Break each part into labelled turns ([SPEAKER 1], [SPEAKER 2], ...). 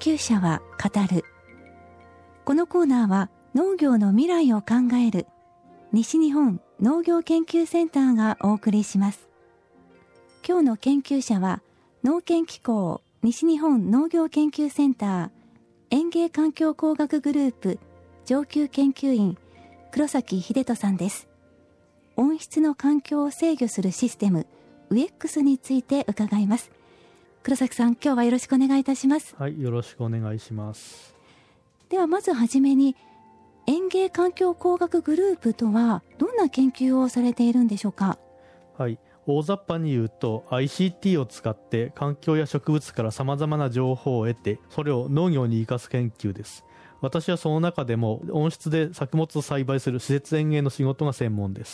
[SPEAKER 1] 究者は語る。このコーナーは農業の未来を考える西日本農業研究センターがお送りします。今日の研究者は農研機構西日本農業研究センター園芸環境工学グループ上級研究員黒崎秀人さんです。温室の環境を制御するシステムUXについて伺います。黒崎さん、今日はよろしくお願いいたします。
[SPEAKER 2] はい、よろしくお願いします。
[SPEAKER 1] ではまずはじめに、園芸環境工学グループとはどんな研究をされているんでしょうか？
[SPEAKER 2] はい、大雑把に言うと ICT を使って環境や植物からさまざまな情報を得て、それを農業に生かす研究です。私はその中でも温室で作物を栽培する施設園芸の仕事が専門です。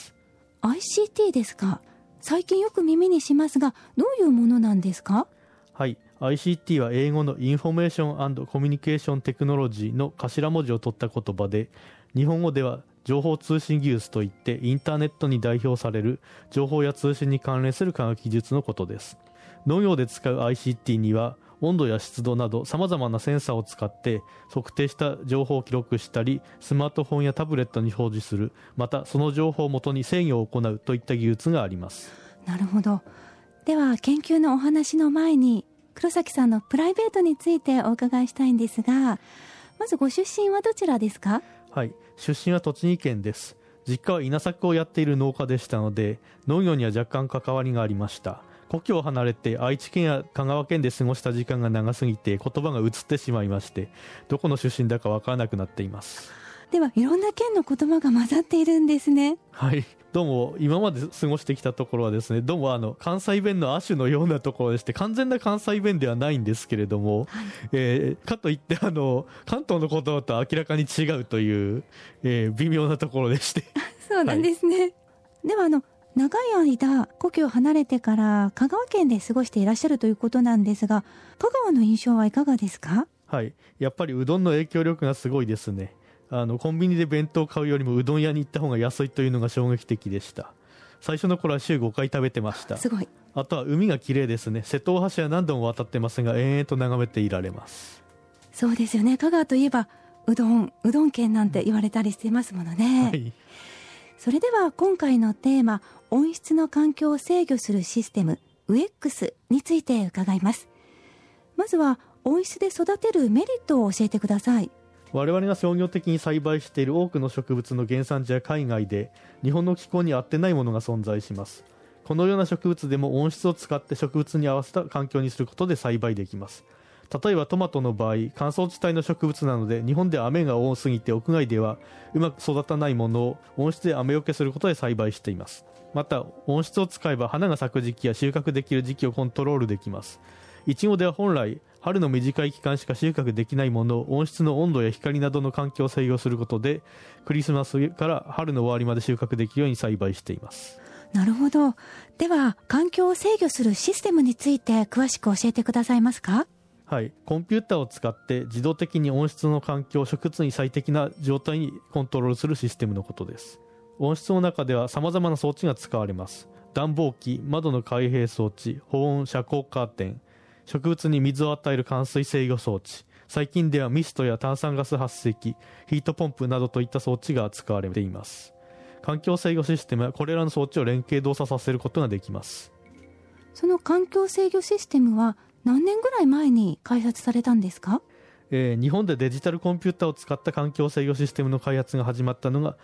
[SPEAKER 1] ICT ですか。最近よく耳にしますが、どういうものなんですか？
[SPEAKER 2] はい、ICT は英語のインフォメーション&コミュニケーションテクノロジーの頭文字を取った言葉で、日本語では情報通信技術といってインターネットに代表される情報や通信に関連する科学技術のことです。農業で使う ICT には温度や湿度などさまざまなセンサーを使って測定した情報を記録したり、スマートフォンやタブレットに表示する、またその情報をもとに制御を行うといった技術があります。
[SPEAKER 1] なるほど。では研究のお話の前に黒崎さんのプライベートについてお伺いしたいんですが、まずご出身はどちらですか？
[SPEAKER 2] はい、出身は栃木県です。実家は稲作をやっている農家でしたので、農業には若干関わりがありました。故郷を離れて愛知県や香川県で過ごした時間が長すぎて言葉が移ってしまいまして、どこの出身だかわからなくなっています。
[SPEAKER 1] ではいろんな県の言葉が混ざっているんですね。
[SPEAKER 2] はい、どうも今まで過ごしてきたところはですね、どうも関西弁の亜種のようなところでして、完全な関西弁ではないんですけれども、はい、かといって関東の言葉と明らかに違うという、微妙なところでして
[SPEAKER 1] そうなんですね、はい、では長い間故郷を離れてから香川県で過ごしていらっしゃるということなんですが、香川の印象はいかがですか？
[SPEAKER 2] はい、やっぱりうどんの影響力がすごいですね。コンビニで弁当を買うよりもうどん屋に行った方が安いというのが衝撃的でした。最初の頃は週5回食べてました。
[SPEAKER 1] すごい。
[SPEAKER 2] あとは海が綺麗ですね。瀬戸大橋は何度も渡ってますが延々と眺めていられます。
[SPEAKER 1] そうですよね。香川といえばうどん県なんて言われたりしてますものね、はい、それでは今回のテーマ、温室の環境を制御するシステム UX について伺います。まずは温室で育てるメリットを教えてください。
[SPEAKER 2] 我々が商業的に栽培している多くの植物の原産地は海外で、日本の気候に合ってないものが存在します。このような植物でも温室を使って植物に合わせた環境にすることで栽培できます。例えばトマトの場合、乾燥地帯の植物なので日本では雨が多すぎて屋外ではうまく育たないものを温室で雨よけすることで栽培しています。また温室を使えば花が咲く時期や収穫できる時期をコントロールできます。イチゴでは本来春の短い期間しか収穫できないものを温室の温度や光などの環境を制御することでクリスマスから春の終わりまで収穫できるように栽培しています。
[SPEAKER 1] なるほど。では環境を制御するシステムについて詳しく教えてくださいますか？
[SPEAKER 2] はい、コンピューターを使って自動的に温室の環境を植物に最適な状態にコントロールするシステムのことです。温室の中では様々な装置が使われます。暖房機、窓の開閉装置、保温遮光カーテン、植物に水を与える換水制御装置、最近ではミストや炭酸ガス発生器、ヒートポンプなどといった装置が使われています。環境制御システムはこれらの装置を連携動作させることができます。
[SPEAKER 1] その環境制御システムは何年ぐらい前に開発されたんですか？
[SPEAKER 2] 日本でデジタルコンピューターを使った環境制御システムの開発が始まったのが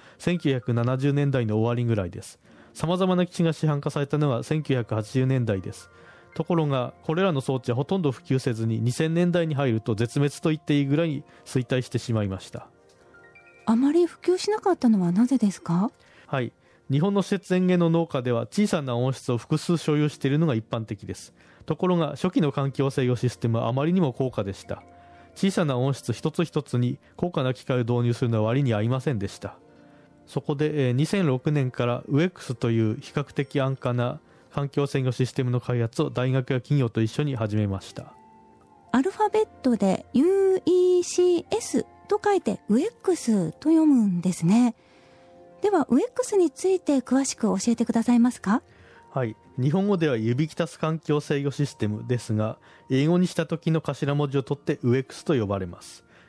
[SPEAKER 2] 1970年代の終わりぐらいです。様々な機器が市販化されたのは1980年代です。ところがこれらの装置はほとんど普及せずに2000年代に入ると絶滅と言っていいぐらいに衰退してしまいました。
[SPEAKER 1] あまり普及しなかったのはなぜですか？
[SPEAKER 2] はい、日本の施設園芸の農家では小さな温室を複数所有しているのが一般的です。ところが初期の環境制御システムはあまりにも高価でした。小さな温室一つ一つに高価な機械を導入するのは割に合いませんでした。そこで2006年から UX という比較的安価な環境制御システムの開発を大学や企業と一緒に始めました。
[SPEAKER 1] アルファベットで UECS と書いて UX と読むんですね。では UX について詳しく教えてくださいますか？
[SPEAKER 2] はい、日本語では指揮す環境制御システムですが、英語にした時の頭文字を取って UX と呼ばれます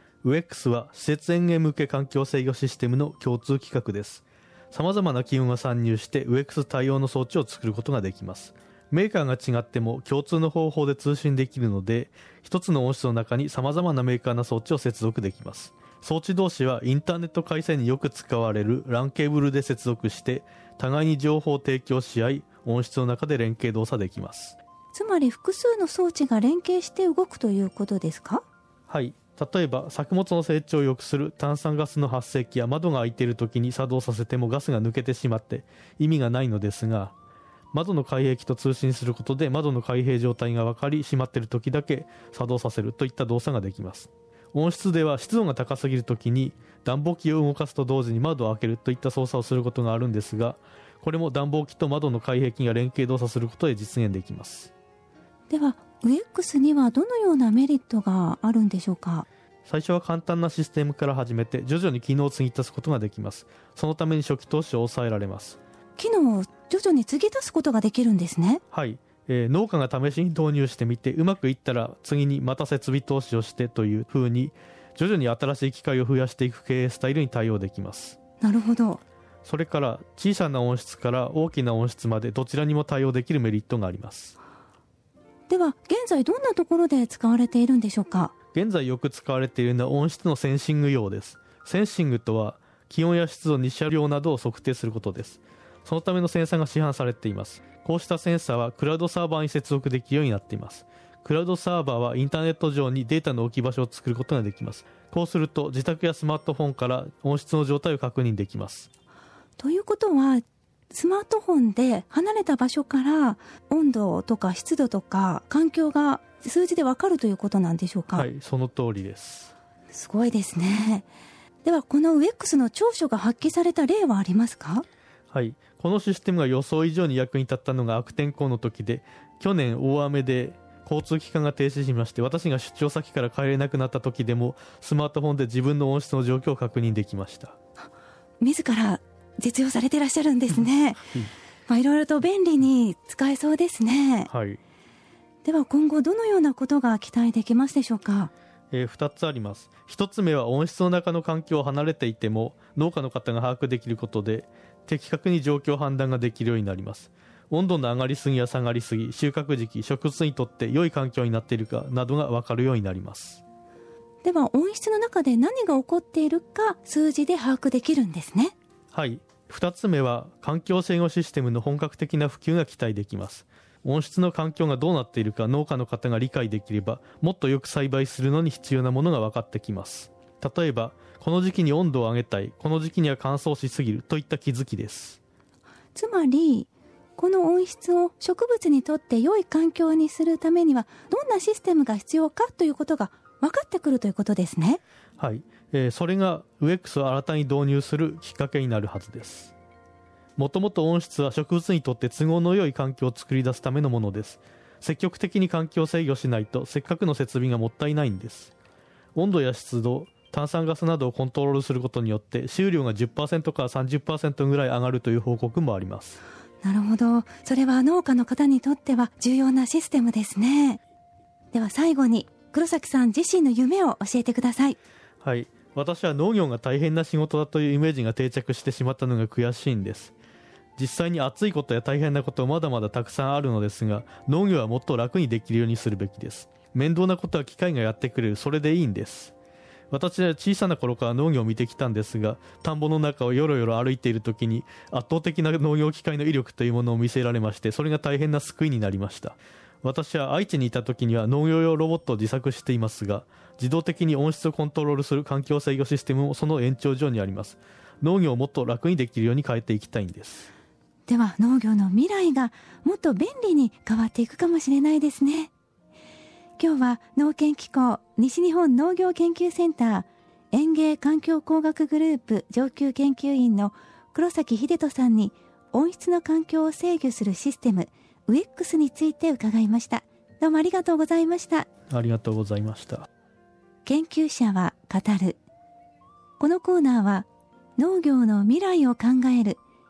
[SPEAKER 2] 。UX は施設園芸向け環境制御システムの共通規格です。様々な機能が参入して UX 対応の装置を作ることができます。メーカーが違っても共通の方法で通信できるので、一つの音質の中に様々なメーカーの装置を接続できます。装置同士はインターネット回線によく使われる LAN ケーブルで接続して、互いに情報を提供し合い、音質の中で連携動作できます。
[SPEAKER 1] つまり複数の装置が連携して動くということですか？
[SPEAKER 2] はい、例えば作物の成長を良くする炭酸ガスの発生器や窓が開いている時に作動させてもガスが抜けてしまって意味がないのですが、窓の開閉器と通信することで窓の開閉状態が分かり、閉まっている時だけ作動させるといった動作ができます。温室では湿度が高すぎる時に暖房機を動かすと同時に窓を開けるといった操作をすることがあるんですが、これも暖房機と窓の開閉器が連携動作することで実現できます。
[SPEAKER 1] では UX にはどのようなメリットがあるんでしょうか？
[SPEAKER 2] 最初は簡単なシステムから始めて徐々に機能を継ぎ足すことができます。そのために初期投資を抑えられます。
[SPEAKER 1] 機能を徐々に継ぎ足すことができるんですね。
[SPEAKER 2] はい、農家が試しに導入してみてうまくいったら次にまた設備投資をしてというふうに徐々に新しい機械を増やしていく経営スタイルに対応できます。
[SPEAKER 1] なるほど。
[SPEAKER 2] それから小さな音質から大きな音質までどちらにも対応できるメリットがあります。
[SPEAKER 1] では現在どんなところで使われているんでしょうか？
[SPEAKER 2] 現在よく使われているのは音質のセンシング用です。センシングとは気温や湿度、日射量などを測定することです。そのためのセンサーが市販されています。こうしたセンサーはクラウドサーバーに接続できるようになっています。クラウドサーバーはインターネット上にデータの置き場所を作ることができます。こうすると自宅やスマートフォンから音質の状態を確認できます。
[SPEAKER 1] ということはスマートフォンで離れた場所から温度とか湿度とか環境が数字でわかるということなんでしょうか？
[SPEAKER 2] はい、その通りです。
[SPEAKER 1] すごいですね。ではこの UX の長所が発揮された例はありますか？
[SPEAKER 2] はい、このシステムが予想以上に役に立ったのが悪天候の時で、去年大雨で交通機関が停止しまして、私が出張先から帰れなくなった時でもスマートフォンで自分の音質の状況を確認できました。
[SPEAKER 1] 自ら実用されていらっしゃるんですね。いろいろと便利に使えそうですね。
[SPEAKER 2] はい、
[SPEAKER 1] では今後どのようなことが期待できますでしょうか
[SPEAKER 2] ？2つあります。1つ目は音質の中の環境を離れていても農家の方が把握できることで的確に状況判断ができるようになります。温度の上がりすぎや下がりすぎ、収穫時期、植物にとって良い環境になっているかなどが分かるようになります。
[SPEAKER 1] では音質の中で何が起こっているか数字で把握できるんですね。
[SPEAKER 2] はい、2つ目は環境制御システムの本格的な普及が期待できます。温室の環境がどうなっているか農家の方が理解できればもっとよく栽培するのに必要なものが分かってきます。例えばこの時期に温度を上げたい、この時期には乾燥しすぎるといった気づきです。
[SPEAKER 1] つまりこの温室を植物にとって良い環境にするためにはどんなシステムが必要かということが分かってくるということですね。
[SPEAKER 2] はい、それが UX を新たに導入するきっかけになるはずです。もともと温室は植物にとって都合の良い環境を作り出すためのものです。積極的に環境を制御しないとせっかくの設備がもったいないんです。温度や湿度、炭酸ガスなどをコントロールすることによって収量が 10% から 30% ぐらい上がるという報告もあります。
[SPEAKER 1] なるほど。それは農家の方にとっては重要なシステムですね。では最後に黒崎さん自身の夢を教えてください。
[SPEAKER 2] はい、私は農業が大変な仕事だというイメージが定着してしまったのが悔しいんです。実際に暑いことや大変なことはまだまだたくさんあるのですが、農業はもっと楽にできるようにするべきです。面倒なことは機械がやってくれる、それでいいんです。私は小さな頃から農業を見てきたんですが、田んぼの中をよろよろ歩いている時に圧倒的な農業機械の威力というものを見せられまして、それが大変な救いになりました。私は愛知にいた時には農業用ロボットを自作していますが、自動的に温室をコントロールする環境制御システムもその延長上にあります。農業をもっと楽にできるように変えていきたいんです。
[SPEAKER 1] では農業の未来がもっと便利に変わっていくかもしれないですね。今日は農研機構西日本農業研究センター園芸環境工学グループ上級研究員の黒崎秀人さんに温室の環境を制御するシステム UX について伺いました。どうもありがとうございました。
[SPEAKER 2] ありがとうございました。
[SPEAKER 1] 研究者は語る。このコーナーは農業の未来を考える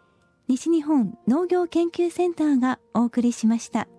[SPEAKER 1] 西日本農業研究センターがお送りしました。